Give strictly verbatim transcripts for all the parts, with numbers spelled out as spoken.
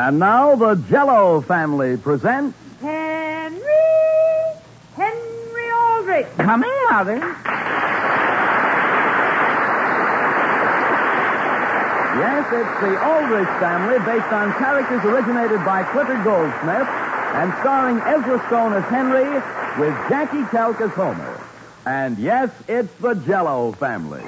And now the Jell-O family presents... Henry! Henry Aldrich! Coming, Mother. Yes, it's the Aldrich family based on characters originated by Clifford Goldsmith and starring Ezra Stone as Henry with Jackie Kelk as Homer. And yes, it's the Jell-O family.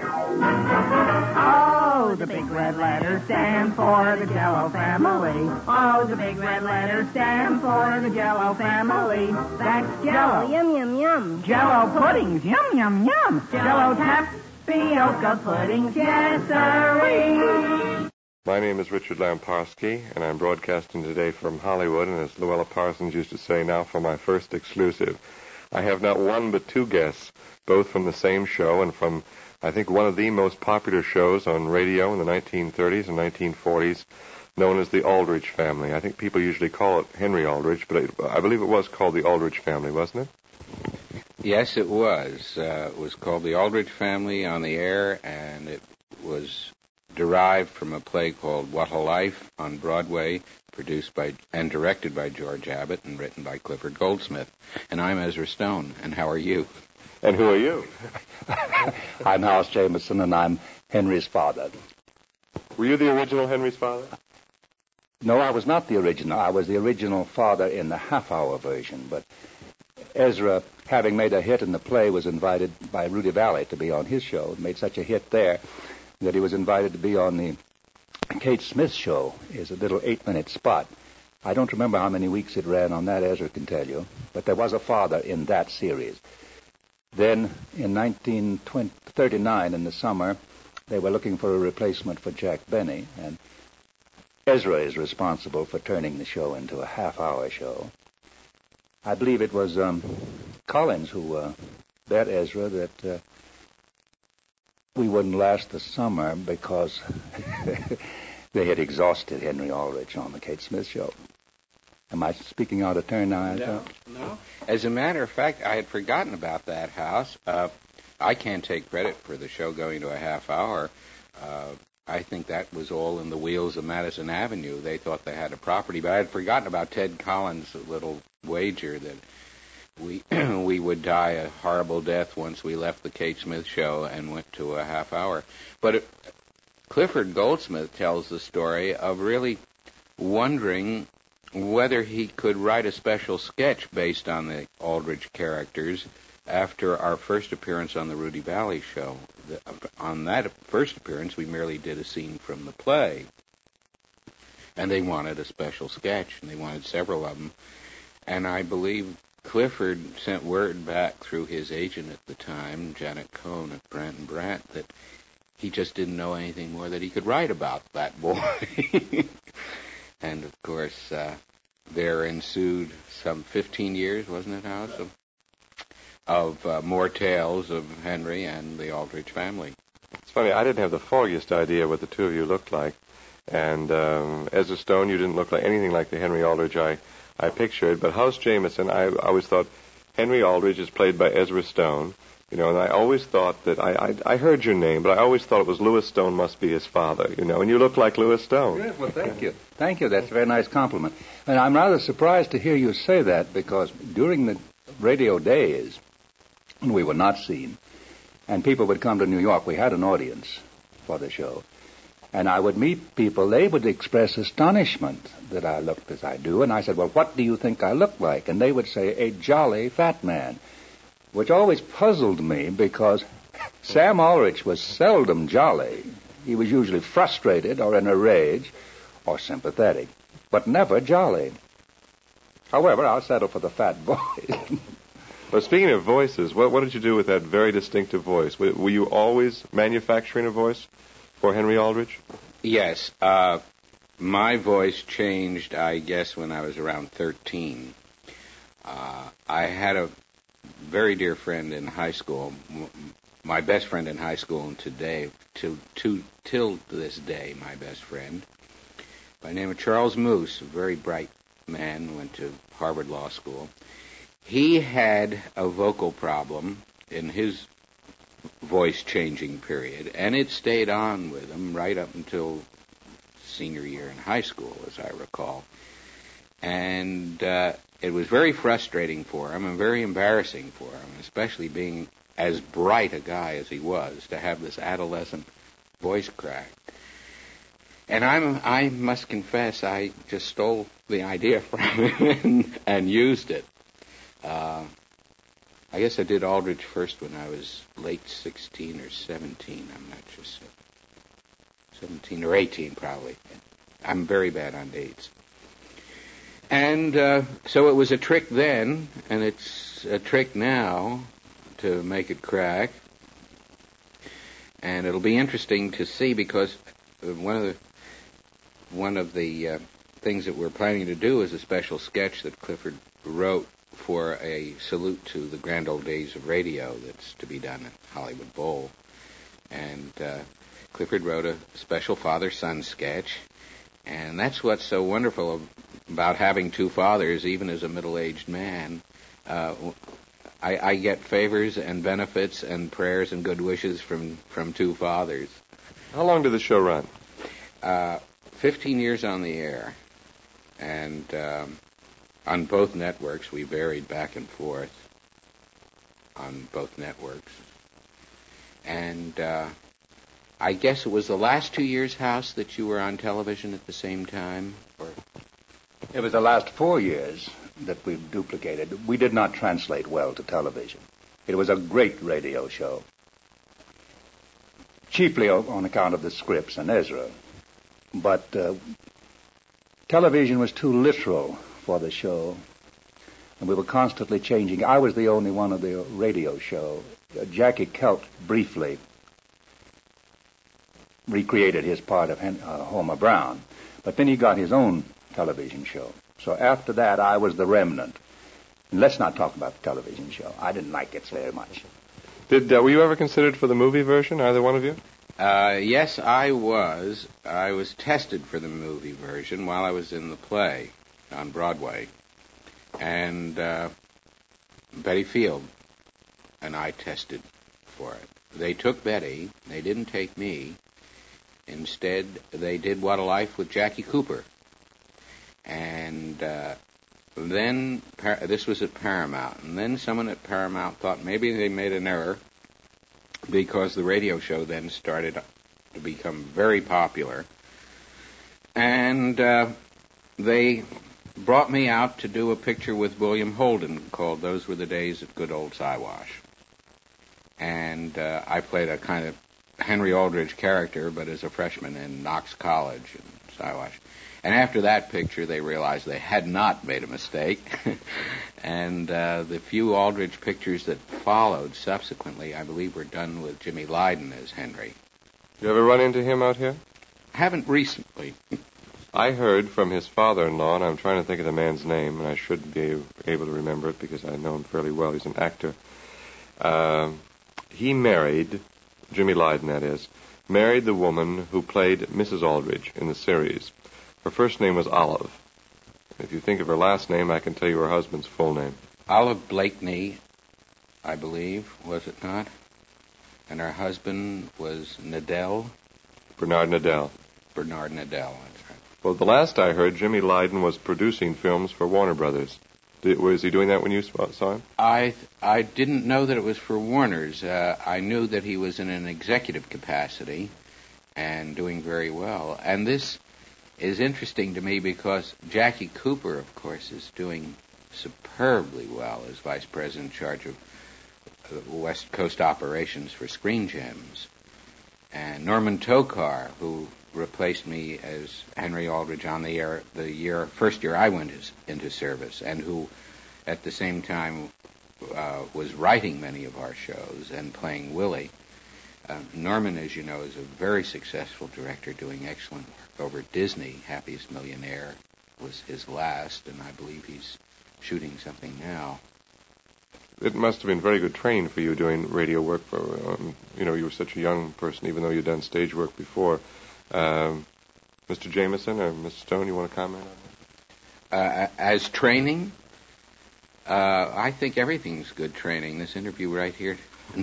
Oh, the big red letters stand for the Jell-O family. Oh, the big red letters stand for the Jell-O family. That's Jell-O. Yum, yum, yum. Jell-O puddings, yum, yum, yum. Jell-O tapioca puddings, yes, sirree. My name is Richard Lamparski, and I'm broadcasting today from Hollywood, and as Luella Parsons used to say, now for my first exclusive. I have not one but two guests, both from the same show and from, I think, one of the most popular shows on radio in the nineteen thirties and nineteen forties, known as the Aldrich family. I think people usually call it Henry Aldrich, but it, I believe it was called the Aldrich family, wasn't it? Yes, it was. Uh, it was called the Aldrich family on the air, and it was derived from a play called What a Life on Broadway, produced by and directed by George Abbott and written by Clifford Goldsmith. And I'm Ezra Stone, and how are you? And who are you? I'm House Jameson, and I'm Henry's father. Were you the original Henry's father? No, I was not the original. I was the original father in the half-hour version, but Ezra, having made a hit in the play, was invited by Rudy Vallée to be on his show. Made such a hit there that he was invited to be on the Kate Smith show. Is a little eight-minute spot. I don't remember how many weeks it ran on that, Ezra can tell you, but there was a father in that series. Then, in nineteen thirty-nine, in the summer, they were looking for a replacement for Jack Benny, and Ezra is responsible for turning the show into a half-hour show. I believe it was um, Collins who uh, bet Ezra that uh, we wouldn't last the summer because they had exhausted Henry Aldrich on the Kate Smith show. Am I speaking out of turn now? No, no. As a matter of fact, I had forgotten about that, House. Uh, I can't take credit for the show going to a half hour. Uh, I think that was all in the wheels of Madison Avenue. They thought they had a property, but I had forgotten about Ted Collins' little wager that we we would die a horrible death once we left the Kate Smith show and went to a half hour. But it, Clifford Goldsmith tells the story of really wondering whether he could write a special sketch based on the Aldrich characters after our first appearance on the Rudy Vallée show. The, on that first appearance, we merely did a scene from the play. And they wanted a special sketch, and they wanted several of them. And I believe Clifford sent word back through his agent at the time, Janet Cohn at Brandt and Brandt, that he just didn't know anything more that he could write about that boy. And, of course, uh, there ensued some fifteen years, wasn't it, House, of, of uh, more tales of Henry and the Aldrich family. It's funny, I didn't have the foggiest idea what the two of you looked like. And um, Ezra Stone, you didn't look like anything like the Henry Aldrich I, I pictured. But House Jameson, I, I always thought Henry Aldrich is played by Ezra Stone. You know, and I always thought that, I, I I heard your name, but I always thought it was Louis Stone must be his father, you know, and you look like Louis Stone. Yes, well, thank you. Thank you. That's a very nice compliment. And I'm rather surprised to hear you say that because during the radio days, when we were not seen, and people would come to New York, we had an audience for the show, and I would meet people, they would express astonishment that I looked as I do, and I said, well, what do you think I look like? And they would say, a jolly fat man. Which always puzzled me because Sam Aldrich was seldom jolly. He was usually frustrated or in a rage or sympathetic, but never jolly. However, I'll settle for the fat boy. Well, speaking of voices, what, what did you do with that very distinctive voice? Were, were you always manufacturing a voice for Henry Aldrich? Yes. Uh, my voice changed, I guess, when I was around thirteen. Uh, I had a very dear friend in high school, my best friend in high school and today, to, to, till this day, my best friend, by the name of Charles Moose, a very bright man, went to Harvard Law School. He had a vocal problem in his voice-changing period, and it stayed on with him right up until senior year in high school, as I recall. And uh, it was very frustrating for him and very embarrassing for him, especially being as bright a guy as he was, to have this adolescent voice crack. And I'm, I must confess, I just stole the idea from him and, and used it. Uh, I guess I did Aldrich first when I was late sixteen or seventeen. I'm not just seventeen or eighteen, probably. I'm very bad on dates. And uh, so it was a trick then, and it's a trick now to make it crack. And it'll be interesting to see, because one of the one of the uh, things that we're planning to do is a special sketch that Clifford wrote for a salute to the grand old days of radio that's to be done at Hollywood Bowl. And uh, Clifford wrote a special father-son sketch, and that's what's so wonderful about having two fathers, even as a middle-aged man. Uh, I, I get favors and benefits and prayers and good wishes from, from two fathers. How long did the show run? Uh, fifteen years on the air, and um, on both networks. We varied back and forth on both networks. And uh, I guess it was the last two years, House, that you were on television at the same time? Or? It was the last four years that we duplicated. We did not translate well to television. It was a great radio show, chiefly on account of the scripts and Ezra. But uh, television was too literal for the show, and we were constantly changing. I was the only one of the radio show. Uh, Jackie Kelt briefly recreated his part of Hen- uh, Homer Brown, but then he got his own television show. So after that, I was the remnant. And let's not talk about the television show. I didn't like it very much. Did uh, were you ever considered for the movie version, either one of you? Uh, yes, I was. I was tested for the movie version while I was in the play on Broadway. And uh, Betty Field and I tested for it. They took Betty. They didn't take me. Instead, they did What a Life with Jackie Cooper. And uh, then, Par- this was at Paramount. And then someone at Paramount thought maybe they made an error, because the radio show then started to become very popular. And uh, they brought me out to do a picture with William Holden called Those Were the Days at Good Old Siwash. And uh, I played a kind of Henry Aldrich character, but as a freshman in Knox College in Siwash. And after that picture, they realized they had not made a mistake. And uh, the few Aldrich pictures that followed subsequently, I believe, were done with Jimmy Lydon as Henry. You ever run into him out here? Haven't recently. I heard from his father-in-law, and I'm trying to think of the man's name, and I should be able to remember it because I know him fairly well. He's an actor. Uh, he married, Jimmy Lydon, that is, married the woman who played Missus Aldrich in the series. Her first name was Olive. If you think of her last name, I can tell you her husband's full name. Olive Blakeney, I believe, was it not? And her husband was Nadell? Bernard Nadell. Bernard Nadell, that's right. Well, the last I heard, Jimmy Lydon was producing films for Warner Brothers. Did, was he doing that when you saw him? I I didn't know that it was for Warner's. Uh, I knew that he was in an executive capacity and doing very well. And this is interesting to me because Jackie Cooper, of course, is doing superbly well as vice president in charge of uh, West Coast operations for Screen Gems. And Norman Tokar, who replaced me as Henry Aldrich on the air the year first year I went is, into service, and who at the same time uh, was writing many of our shows and playing Willie. Uh, Norman, as you know, is a very successful director doing excellent work over at Disney. Happiest Millionaire was his last, and I believe he's shooting something now. It must have been very good training for you doing radio work. For um, you know, you were such a young person, even though you'd done stage work before. Um, Mister Jameson or Mister Stone, you want to comment on that? Uh, as training, uh, I think everything's good training. This interview right here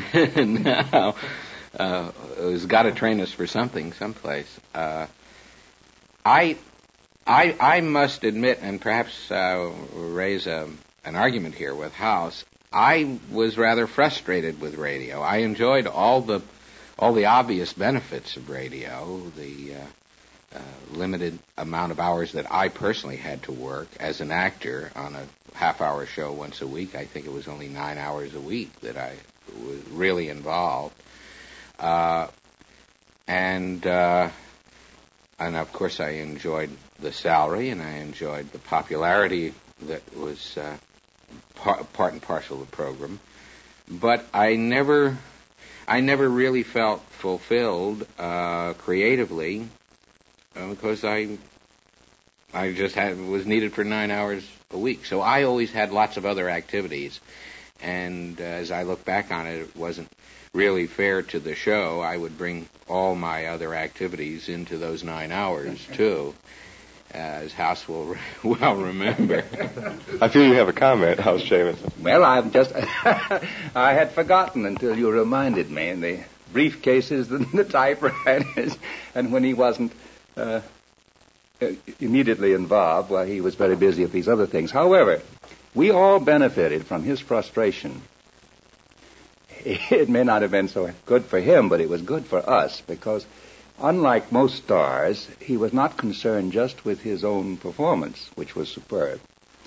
now uh, has got to train us for something, someplace. Uh, I, I, I must admit, and perhaps uh, raise a, an argument here with House, I was rather frustrated with radio. I enjoyed all the all the obvious benefits of radio, the uh, uh, limited amount of hours that I personally had to work as an actor on a half-hour show once a week. I think it was only nine hours a week that I was really involved. Uh, and, uh, and, of course, I enjoyed the salary, and I enjoyed the popularity that was uh, par- part and parcel of the program. But I never... I never really felt fulfilled uh, creatively uh, because I I just had was needed for nine hours a week. So I always had lots of other activities, and uh, as I look back on it, it wasn't really fair to the show. I would bring all my other activities into those nine hours too, as House will re- well remember. I feel you have a comment, House Jamison. Well, I've just... I had forgotten until you reminded me. And the briefcases, the, the typewriters, and when he wasn't uh, immediately involved, well, he was very busy with these other things. However, we all benefited from his frustration. It may not have been so good for him, but it was good for us, because unlike most stars, he was not concerned just with his own performance, which was superb.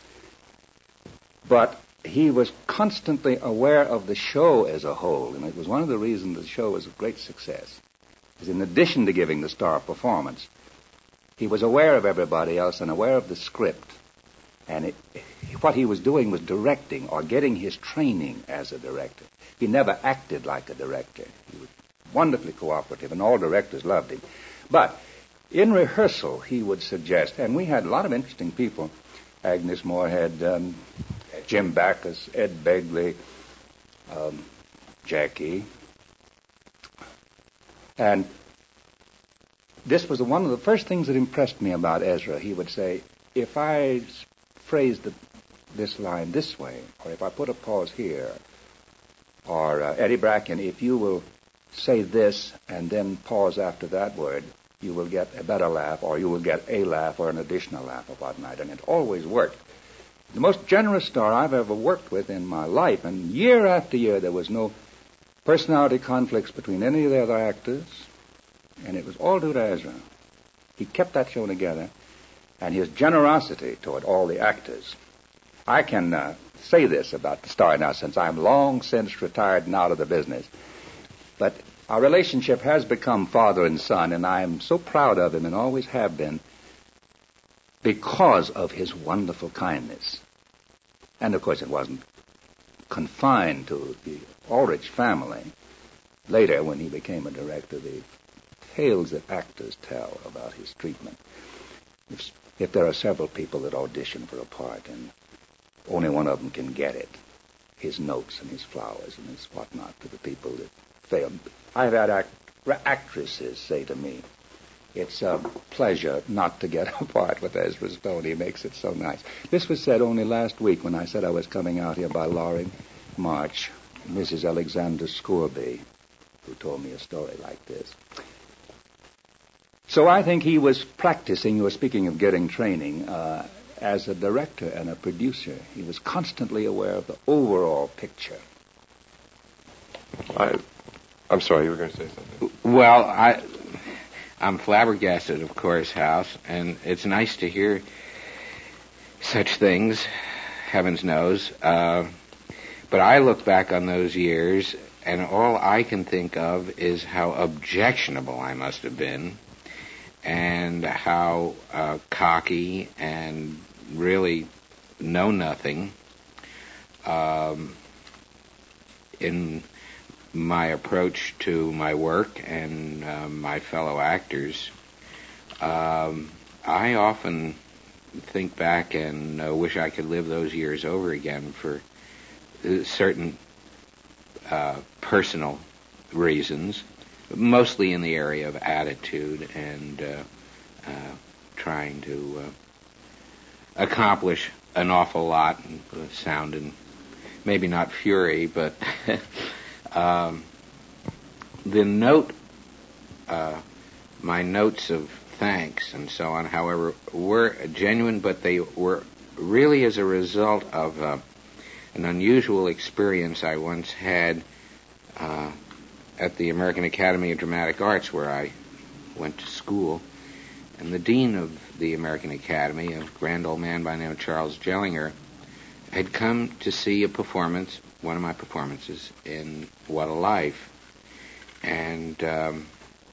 But he was constantly aware of the show as a whole, and it was one of the reasons the show was a great success. Because in addition to giving the star performance, he was aware of everybody else and aware of the script. And it, what he was doing was directing or getting his training as a director. He never acted like a director. He was wonderfully cooperative, and all directors loved him. But in rehearsal, he would suggest, and we had a lot of interesting people. Agnes Moorehead, um, Jim Backus, Ed Begley, um, Jackie. And this was one of the first things that impressed me about Ezra. He would say, if I phrased the, this line this way, or if I put a pause here, or uh, Eddie Bracken, if you will say this and then pause after that word, you will get a better laugh, or you will get a laugh or an additional laugh or whatnot. And it always worked. The most generous star I've ever worked with in my life, and year after year there was no personality conflicts between any of the other actors, and it was all due to Ezra. He kept that show together, and his generosity toward all the actors. I can uh, say this about the star now, since I'm long since retired and out of the business. But our relationship has become father and son, and I am so proud of him and always have been because of his wonderful kindness. And, of course, it wasn't confined to the Ulrich family. Later, when he became a director, the tales that actors tell about his treatment. If, if there are several people that audition for a part and only one of them can get it, his notes and his flowers and his whatnot to the people that failed. I've had act- actresses say to me, it's a pleasure not to get a part with Ezra Stone. He makes it so nice. This was said only last week when I said I was coming out here by Loring March. Missus Alexander Scourby, who told me a story like this. So I think he was practicing, you were speaking of getting training, uh, as a director and a producer. He was constantly aware of the overall picture. I, I'm sorry, you were going to say something. Well, I, I'm flabbergasted, of course, House, and it's nice to hear such things, heavens knows. Uh, but I look back on those years, and all I can think of is how objectionable I must have been, and how uh, cocky and really know nothing um, in my approach to my work and uh, my fellow actors. Um, I often think back and uh, wish I could live those years over again for uh, certain uh, personal reasons, mostly in the area of attitude and uh, uh, trying to uh, accomplish an awful lot, and uh, sound in maybe not fury, but um, the note, uh, my notes of thanks and so on, however, were genuine, but they were really as a result of uh, an unusual experience I once had uh, at the American Academy of Dramatic Arts, where I went to school. And the dean of the American Academy, a grand old man by the name of Charles Jellinger, had come to see a performance, one of my performances, in What a Life. And um,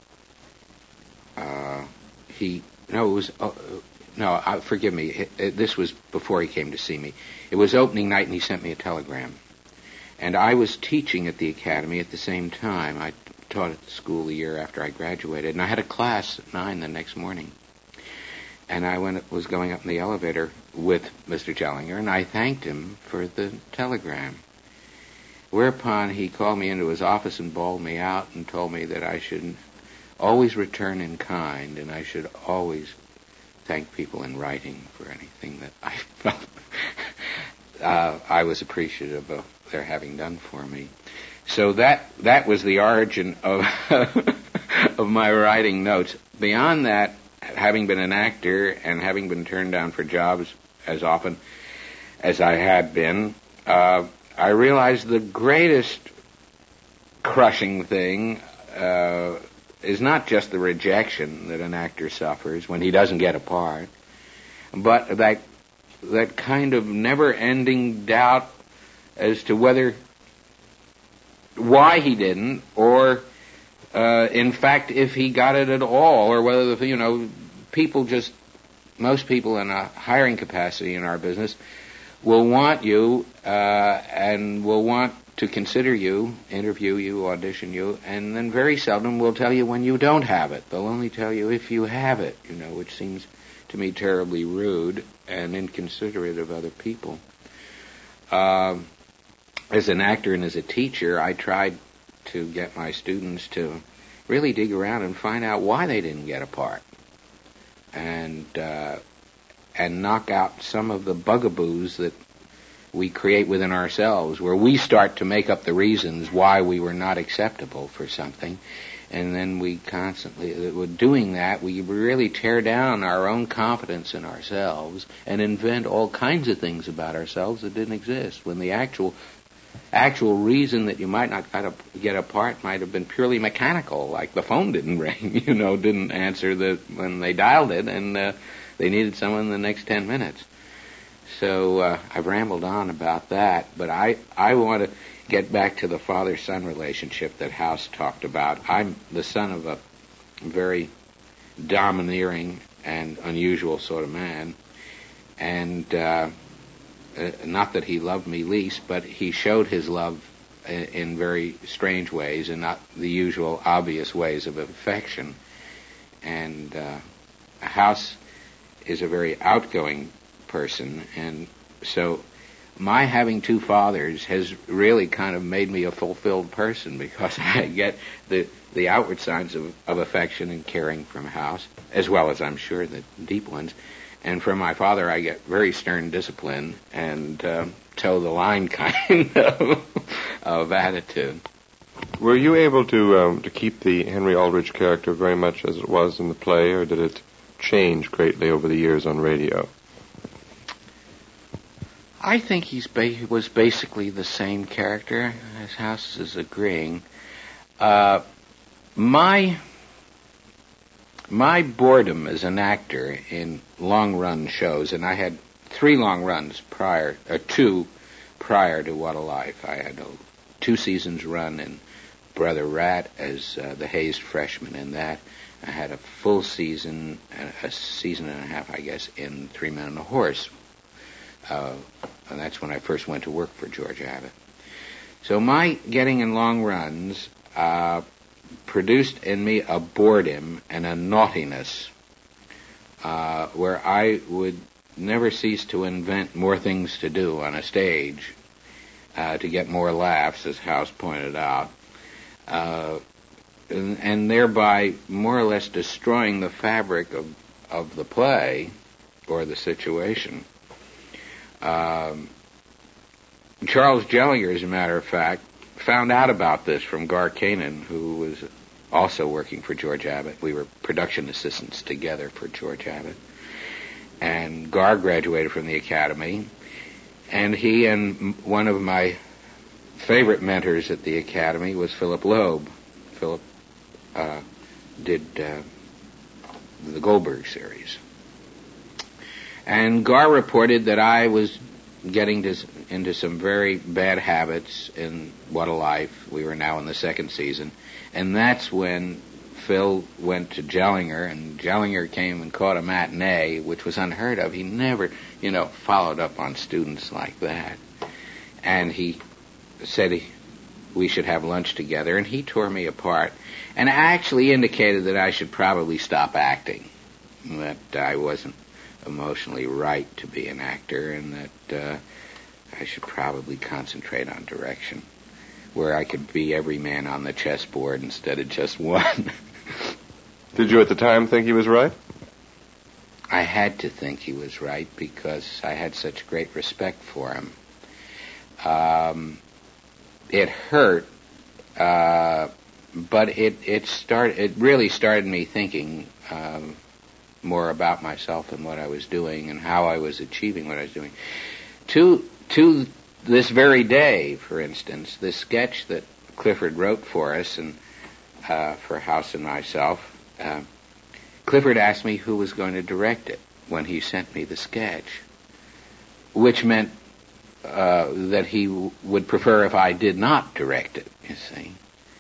uh, he, no, it was, uh, no, uh, forgive me, it, it, this was before he came to see me. It was opening night, and he sent me a telegram. And I was teaching at the Academy at the same time. I taught at the school the year after I graduated, and I had a class at nine the next morning. And I went, was going up in the elevator with Mister Jellinger, and I thanked him for the telegram. Whereupon he called me into his office and bawled me out and told me that I should always return in kind, and I should always thank people in writing for anything that I felt uh, I was appreciative of their having done for me. So that that was the origin of of my writing notes. Beyond that, having been an actor and having been turned down for jobs as often as I had been, uh, I realized the greatest crushing thing uh, is not just the rejection that an actor suffers when he doesn't get a part, but that that kind of never-ending doubt as to whether, why he didn't, or uh, in fact if he got it at all, or whether, the, you know, people just, most people in a hiring capacity in our business will want you uh, and will want to consider you, interview you, audition you, and then very seldom will tell you when you don't have it. They'll only tell you if you have it, you know, which seems to me terribly rude and inconsiderate of other people. Uh, as an actor and as a teacher, I tried to get my students to really dig around and find out why they didn't get a part, and uh, and knock out some of the bugaboos that we create within ourselves, where we start to make up the reasons why we were not acceptable for something, and then we constantly, with doing that, we really tear down our own confidence in ourselves and invent all kinds of things about ourselves that didn't exist, when the actual actual reason that you might not get a part might have been purely mechanical, like the phone didn't ring, you know, didn't answer the when they dialed it, and uh, they needed someone in the next ten minutes. So uh, I've rambled on about that, but I, I want to get back to the father-son relationship that House talked about. I'm the son of a very domineering and unusual sort of man, and uh, uh, not that he loved me least, but he showed his love in, in very strange ways and not the usual obvious ways of affection. And uh, House is a very outgoing person, and so my having two fathers has really kind of made me a fulfilled person, because I get the the outward signs of, of affection and caring from House, as well as I'm sure the deep ones, and from my father I get very stern discipline and uh, toe the line kind of, of attitude. Were you able to um, to keep the Henry Aldrich character very much as it was in the play, or did it change greatly over the years on radio? I think he's ba- he was basically the same character, as House is agreeing. Uh, my my boredom as an actor in long-run shows, and I had three long runs prior, or two prior to What a Life. I had a two seasons run in Brother Rat as uh, the hazed freshman in that. I had a full season, a season and a half, I guess, in Three Men and a Horse. Uh, and that's when I first went to work for George Abbott. So my getting in long runs uh, produced in me a boredom and a naughtiness uh, where I would never cease to invent more things to do on a stage uh, to get more laughs, as House pointed out, uh, and, and thereby more or less destroying the fabric of, of the play or the situation. Um, Charles Jellinger, as a matter of fact, found out about this from Gar Kanan, who was also working for George Abbott. We were production assistants together for George Abbott. And Gar graduated from the Academy, and he and one of my favorite mentors at the Academy was Philip Loeb. Philip uh, did uh, the Goldberg series. And Gar reported that I was getting to, into some very bad habits in What a Life. We were now in the second season. And that's when Phil went to Jellinger, and Jellinger came and caught a matinee, which was unheard of. He never, you know, followed up on students like that. And he said he, we should have lunch together, and he tore me apart and actually indicated that I should probably stop acting, that I wasn't emotionally right to be an actor, and that uh, I should probably concentrate on direction, where I could be every man on the chessboard instead of just one. Did you at the time think he was right? I had to think he was right because I had such great respect for him. Um, it hurt, uh, but it it start it really started me thinking um, more about myself and what I was doing and how I was achieving what I was doing. To to this very day, for instance, this sketch that Clifford wrote for us and uh, for House and myself, uh, Clifford asked me who was going to direct it when he sent me the sketch, which meant uh, that he w- would prefer if I did not direct it, you see.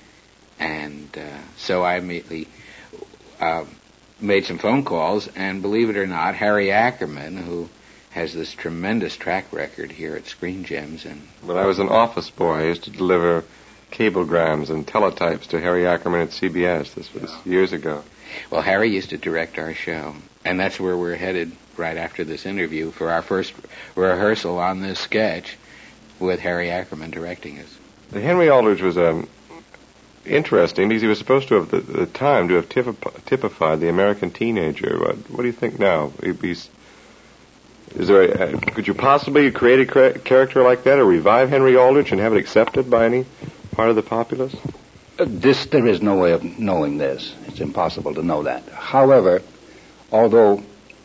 And uh, so I immediately uh, made some phone calls, and believe it or not, Harry Ackerman, who has this tremendous track record here at Screen Gems. And when I was an office boy, I used to deliver cablegrams and teletypes to Harry Ackerman at C B S. This was years ago. Well, Harry used to direct our show, and that's where we're headed right after this interview for our first rehearsal on this sketch with Harry Ackerman directing us. The Henry Aldrich was um, interesting because he was supposed to have, at the time, to have typ- typified the American teenager. What, what do you think now? He's, is there a, could you possibly create a cra- character like that or revive Henry Aldrich and have it accepted by any part of the populace? Uh, this, there is no way of knowing this. It's impossible to know that. However, although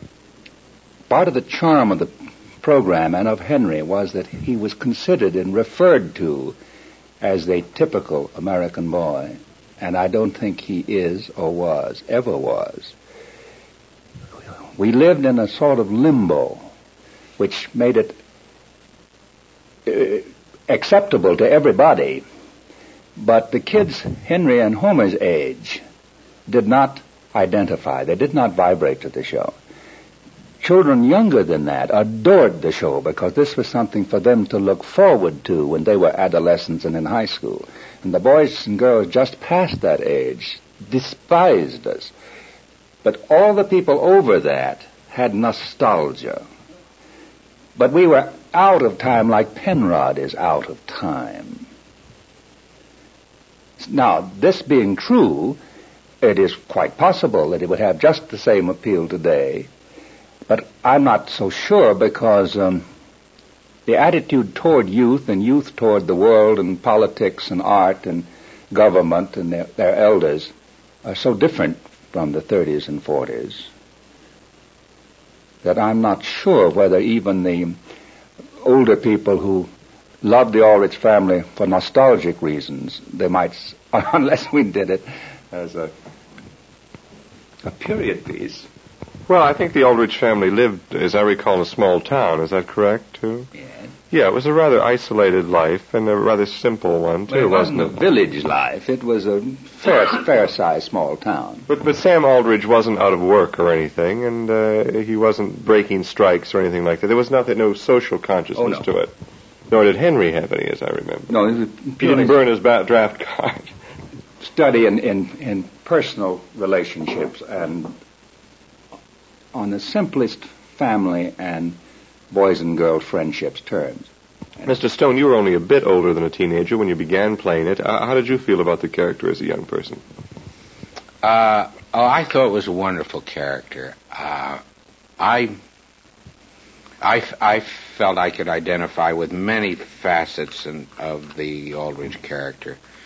part of the charm of the program and of Henry was that he was considered and referred to as a typical American boy, and I don't think he is or was, ever was. We lived in a sort of limbo, which made it uh, acceptable to everybody. But the kids Henry and Homer's age did not identify. They did not vibrate to the show. Children younger than that adored the show because this was something for them to look forward to when they were adolescents and in high school. And the boys and girls just past that age despised us. But all the people over that had nostalgia. But we were out of time like Penrod is out of time. Now, this being true, it is quite possible that it would have just the same appeal today, but I'm not so sure because um, the attitude toward youth and youth toward the world and politics and art and government and their, their elders are so different from the thirties and forties that I'm not sure whether even the older people who loved the Aldrich family for nostalgic reasons, they might, unless we did it as a, a period piece. Well, I think the Aldrich family lived, as I recall, in a small town. Is that correct, too? Yeah. Yeah, it was a rather isolated life and a rather simple one, too, well, it wasn't wasn't it? a village life. It was a fair, fair-sized small town. But but Sam Aldrich wasn't out of work or anything, and uh, he wasn't breaking strikes or anything like that. There was nothing, no social consciousness Oh, no. to it. Nor did Henry have any, as I remember. No, it was He didn't purely burn his ba- draft card. study in, in, in personal relationships and on the simplest family and boys and girls friendships terms. Mister Stone, you were only a bit older than a teenager when you began playing it. Uh, how did you feel about the character as a young person? Uh, oh, I thought it was a wonderful character. Uh, I, I, I felt I could identify with many facets in, of the Aldrich character.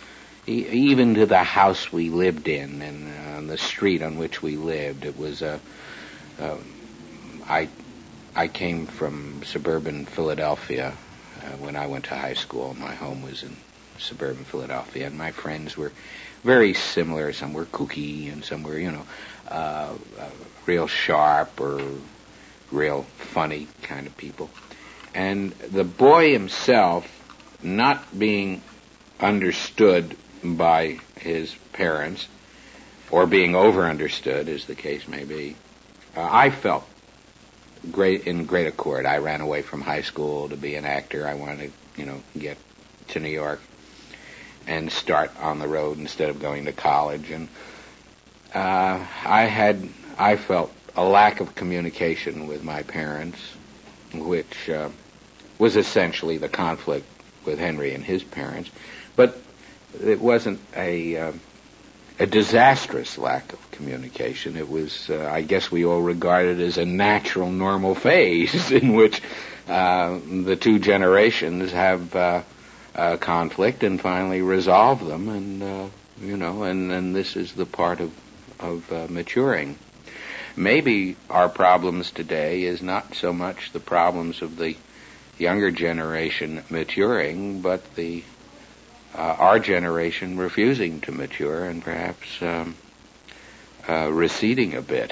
e- even to the house we lived in and uh, the street on which we lived. It was a. Uh, I I came from suburban Philadelphia uh, when I went to high school. My home was in suburban Philadelphia, and my friends were very similar. Some were kooky, and some were, you know, uh, uh, real sharp or real funny kind of people. And the boy himself, not being understood by his parents, or being over-understood, as the case may be, uh, I felt great in great accord. I ran away from high school to be an actor. I wanted to, you know, get to New York and start on the road instead of going to college. And uh, I had, I felt a lack of communication with my parents, which uh, was essentially the conflict with Henry and his parents. But it wasn't a uh, a disastrous lack of communication. It was, uh, I guess we all regard it as a natural, normal phase in which uh, the two generations have uh, uh, conflict and finally resolve them, and uh, you know, and, and this is the part of of uh, maturing. Maybe our problems today is not so much the problems of the younger generation maturing, but the uh, our generation refusing to mature and perhaps um, uh, receding a bit.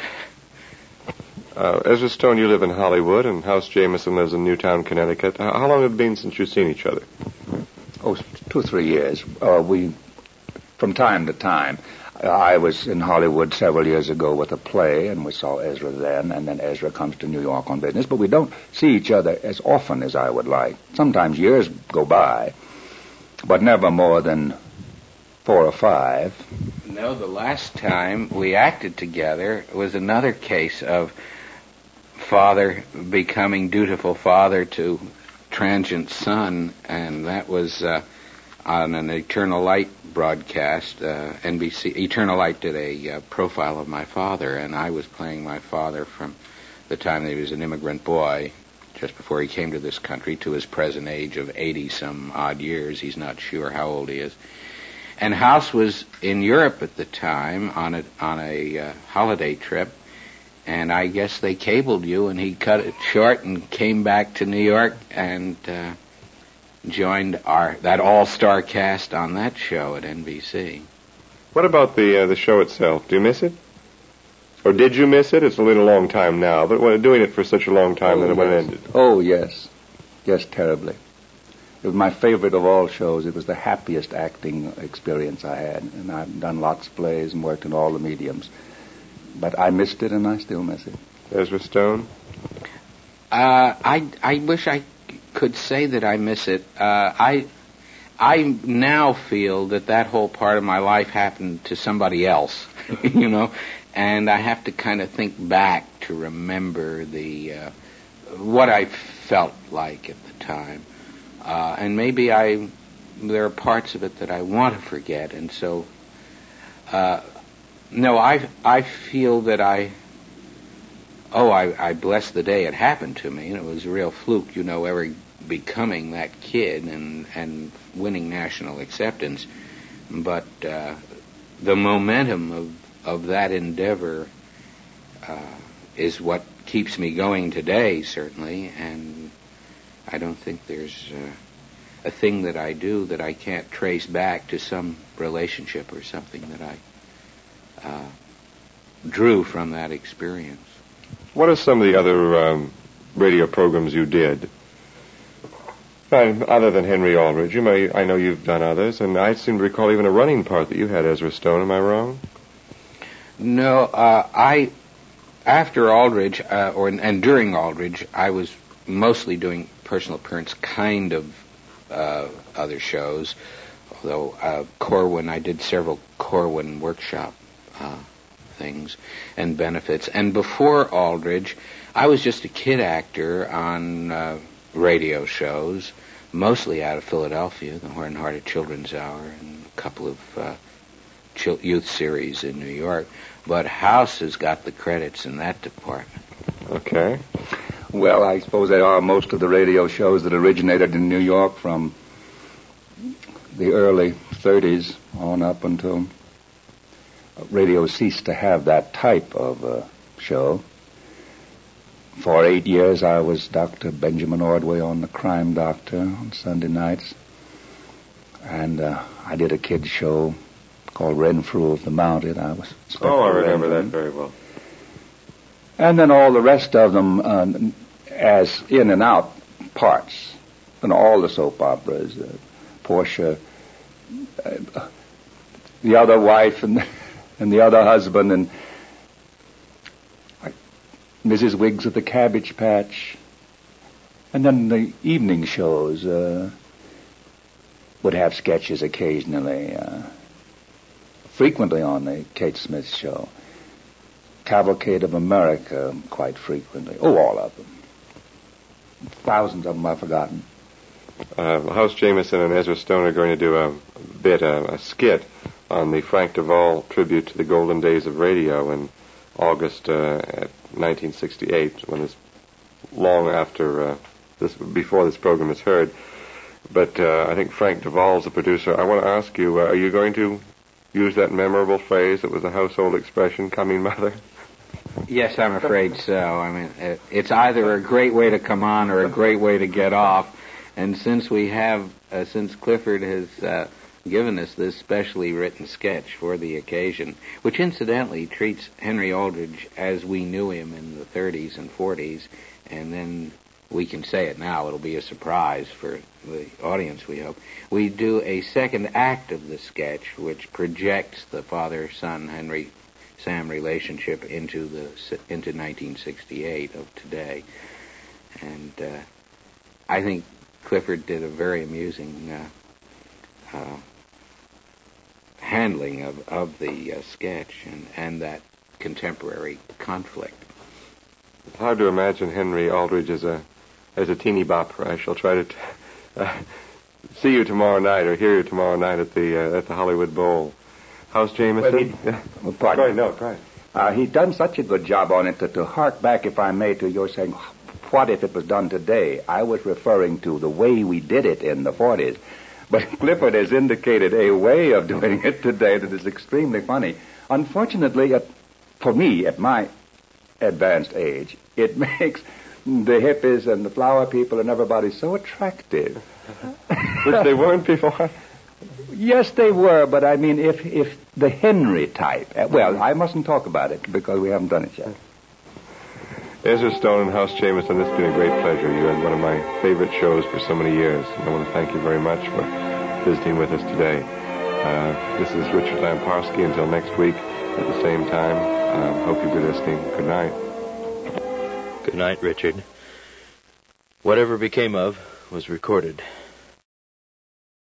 Uh, Ezra Stone, you live in Hollywood, and House Jameson lives in Newtown, Connecticut. How, how long has it been since you've seen each other? Oh, two or three years. Uh, we, from time to time. Uh, I was in Hollywood several years ago with a play, and we saw Ezra then, and then Ezra comes to New York on business, but we don't see each other as often as I would like. Sometimes years go by, but never more than four or five. No, the last time we acted together was another case of father becoming dutiful father to transient son, and that was uh, on an Eternal Light broadcast. uh, N B C Eternal Light did a uh, profile of my father, and I was playing my father from the time that he was an immigrant boy, just before he came to this country, to his present age of eighty some odd years. He's not sure how old he is. And House was in Europe at the time on a on a uh, holiday trip, and I guess they cabled you, and he cut it short and came back to New York and uh, joined our that all-star cast on that show at N B C. What about the uh, the show itself? Do you miss it? Or did you miss it? It's been a long time now, but when doing it for such a long time oh, that it yes. ended. Oh, yes. Yes, terribly. It was my favorite of all shows. It was the happiest acting experience I had, and I've done lots of plays and worked in all the mediums. But I missed it, and I still miss it. Ezra Stone? Uh, I I wish I could say that I miss it. Uh, I I now feel that that whole part of my life happened to somebody else, you know, and I have to kind of think back to remember the uh, what I felt like at the time. Uh, and maybe I, there are parts of it that I want to forget, and so, uh, no, I, I feel that I, oh, I, I bless the day it happened to me, and it was a real fluke, you know, ever becoming that kid and, and winning national acceptance, but uh, the momentum of, of that endeavor uh, is what keeps me going today, certainly, and I don't think there's uh, a thing that I do that I can't trace back to some relationship or something that I uh, drew from that experience. What are some of the other um, radio programs you did? Uh, other than Henry Aldridge, you may, I know you've done others, and I seem to recall even a running part that you had, Ezra Stone. Am I wrong? No, uh, I, after Aldridge, uh, or and during Aldridge, I was mostly doing personal appearance kind of uh, other shows, although uh, Corwin, I did several Corwin workshop uh, things and benefits. And before Aldridge, I was just a kid actor on uh, radio shows, mostly out of Philadelphia, the Horn-Hearted Children's Hour, and a couple of uh, ch- youth series in New York. But House has got the credits in that department. Okay. Well, I suppose they are most of the radio shows that originated in New York from the early thirties on up until radio ceased to have that type of uh, show. For eight years, I was Doctor Benjamin Ordway on The Crime Doctor on Sunday nights. And uh, I did a kid's show called Renfrew of the Mounted. I was Inspector Oh, I remember Renfrew. that very well. And then all the rest of them uh, as in and out parts. And all the soap operas, uh, Portia, uh, the other wife and, and the other husband, and uh, Missus Wiggs of the Cabbage Patch. And then the evening shows uh, would have sketches occasionally, uh, frequently on the Kate Smith show. Cavalcade of America quite frequently. Oh, all of them. Thousands of them I've forgotten. Uh, House Jameson and Ezra Stone are going to do a bit, a, a skit on the Frank Duvall tribute to the golden days of radio in August uh, at nineteen sixty-eight, when this long after uh, this, before this program is heard. But uh, I think Frank Duvall's the producer. I want to ask you: uh, are you going to use that memorable phrase that was a household expression, "coming mother"? Yes, I'm afraid so. I mean, it, it's either a great way to come on or a great way to get off. And since we have, uh, since Clifford has uh, given us this specially written sketch for the occasion, which incidentally treats Henry Aldrich as we knew him in the thirties and forties, and then we can say it now, it'll be a surprise for the audience, we hope. We do a second act of the sketch, which projects the father-son Henry Sam relationship into the into nineteen sixty-eight of today. And uh, I think Clifford did a very amusing uh, uh, handling of, of the uh, sketch and, and that contemporary conflict. It's hard to imagine Henry Aldrich as a as a teeny bopper. I shall try to t- uh, see you tomorrow night or hear you tomorrow night at the uh, at the Hollywood Bowl. House Jameson? Well, he, yeah. well, pardon. Go ahead, no, try it. Uh, he'd done such a good job on it that to hark back, if I may, to your saying, what if it was done today? I was referring to the way we did it in the forties. But Clifford has indicated a way of doing it today that is extremely funny. Unfortunately, at, for me, at my advanced age, it makes the hippies and the flower people and everybody so attractive. Which they weren't before. Yes, they were, but I mean, if if the Henry type, uh, well, I mustn't talk about it because we haven't done it yet. Ezra Stone and House Jameson, this has been a great pleasure. You had one of my favorite shows for so many years, and I want to thank you very much for visiting with us today. Uh, this is Richard Lamparski. Until next week at the same time, uh, hope you'll be listening. Good night. Good night, Richard. Whatever became of was recorded.